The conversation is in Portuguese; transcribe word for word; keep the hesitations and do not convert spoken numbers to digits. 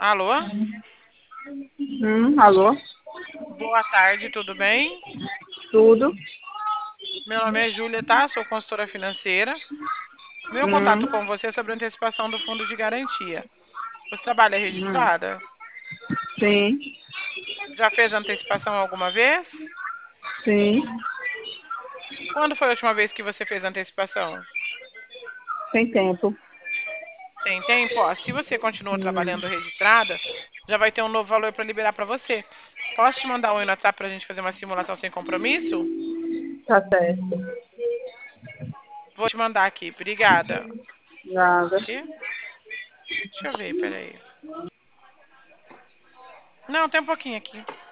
Alô? Hum, alô? Boa tarde, tudo bem? Tudo? Meu nome é Júlia, tá? Sou consultora financeira. Meu Hum, contato com você é sobre a antecipação do fundo de garantia. Você trabalha hum, registrada? sim, Já fez antecipação alguma vez? sim, Quando foi a última vez que você fez antecipação? tem tempo. Tem tempo? Ó, se você continua Hum, trabalhando registrada, já vai ter um novo valor para liberar para você. Posso te mandar um e-mail no WhatsApp para a gente fazer uma simulação sem compromisso? tá certo. Vou te mandar aqui. Obrigada. Nada. Aqui? Deixa eu ver, peraí. Não, tem um pouquinho aqui.